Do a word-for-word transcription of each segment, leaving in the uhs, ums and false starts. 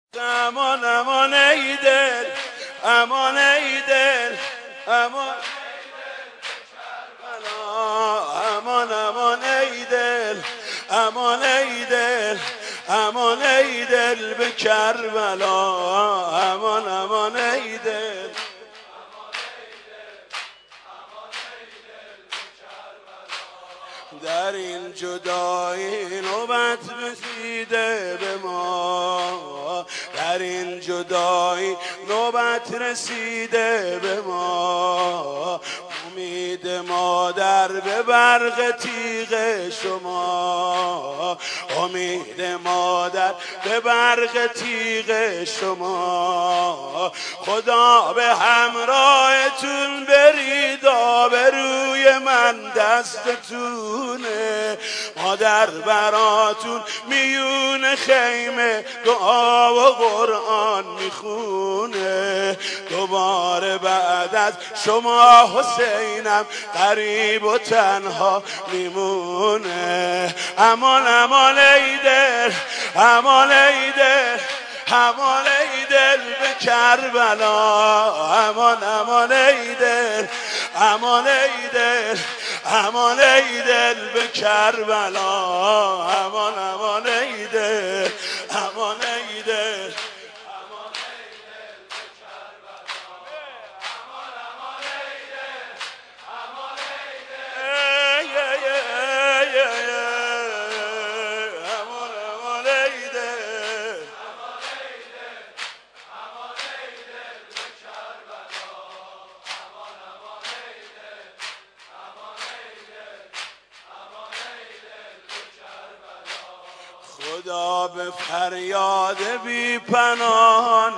امان امان ای دل، امان ای دل، امان امان امان ای دل، امان ای دل، امان ای دل به کربلا، امان امان ای دل. در این جدایی نوبت رسیده به ما، در این جدایی نوبت رسیده به ما، امید مادر به برق تیغ شما، امید مادر به برق تیغ شما. خدا به همراهتون برید، آبروی من دستتونه، مادر براتون میون خیمه دعا و قرآن میخونه. دوباره بعد از شما حسینم غریب و تنها میمونه. امان امان ای دل، امان ای دل، امان ای دل به کربلا، امان امان ای دل، امان ای دل، امان ای دل به کربلا، امان امان ای دل، امان ای دل. خدا به فریاد بی پناهان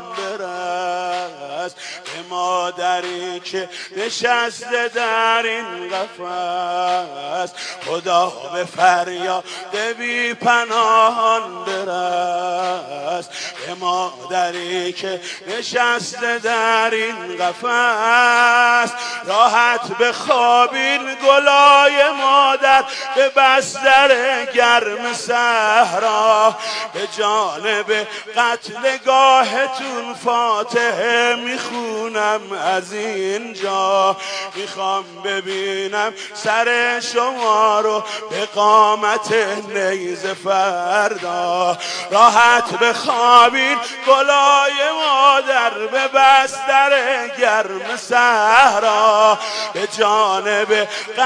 برس، به مادری که نشسته در این قفس. خدا به فریاد بی پناهان برس، به مادری که نشسته در این قفس. راحت به خوابین گلای مادر به بستر گرم صحرا، به جانب قتلگاهتون فاتحه میخونم از اینجا. میخوام ببینم سر شما رو به قامت نیزه فردا. راحت بخوابین گلای مادر به بستر گرم صحرا، به جانب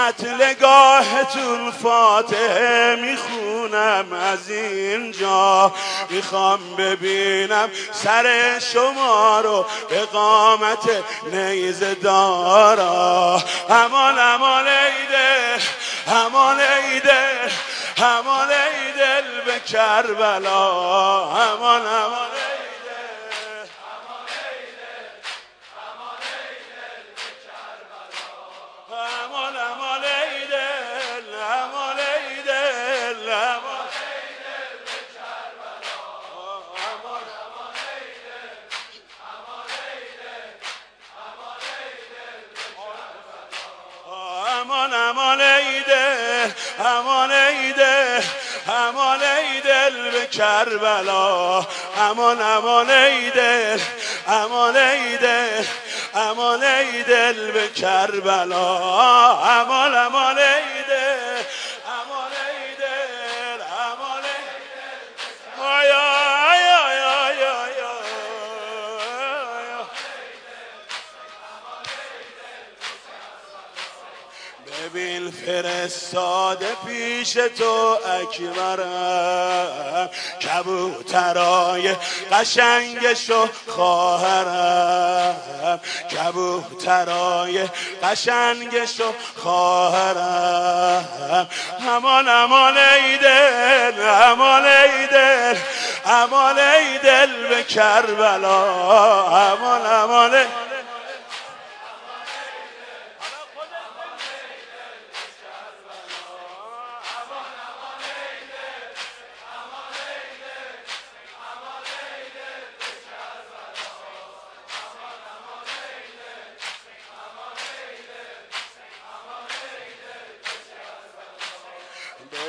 قتلگاهتون فاتحه میخونم از اینجا. میخوام ببینم سر شما رو به قامت نیزه دارا. امان امان ای دل، امان ای دل، امان ای دل به کربلا، امان امان ای دل، امان ای دل، امان ای دل به کربلا، امان امان ای دل، امان ای دل، امان ای دل به کربلا، امان امان ای دل، امان ای دل، امان ای دل به کربلا، امان امان ای دل، امان ای دل، امان ای دل به کربلا، امان امان ای دل، امان ای دل، امان ای دل به کربلا، امان امان ای دل، امان ای دل، امان ای دل. آیا آیا آیا آیا ببین فرستاده پیش تو اکبرم، کبوترای قشنگشو خواهرم، کبوترای قشنگشو خواهرم. امان امان ای دل، امان ای دل، امان ای دل به کربلا، امان امان ای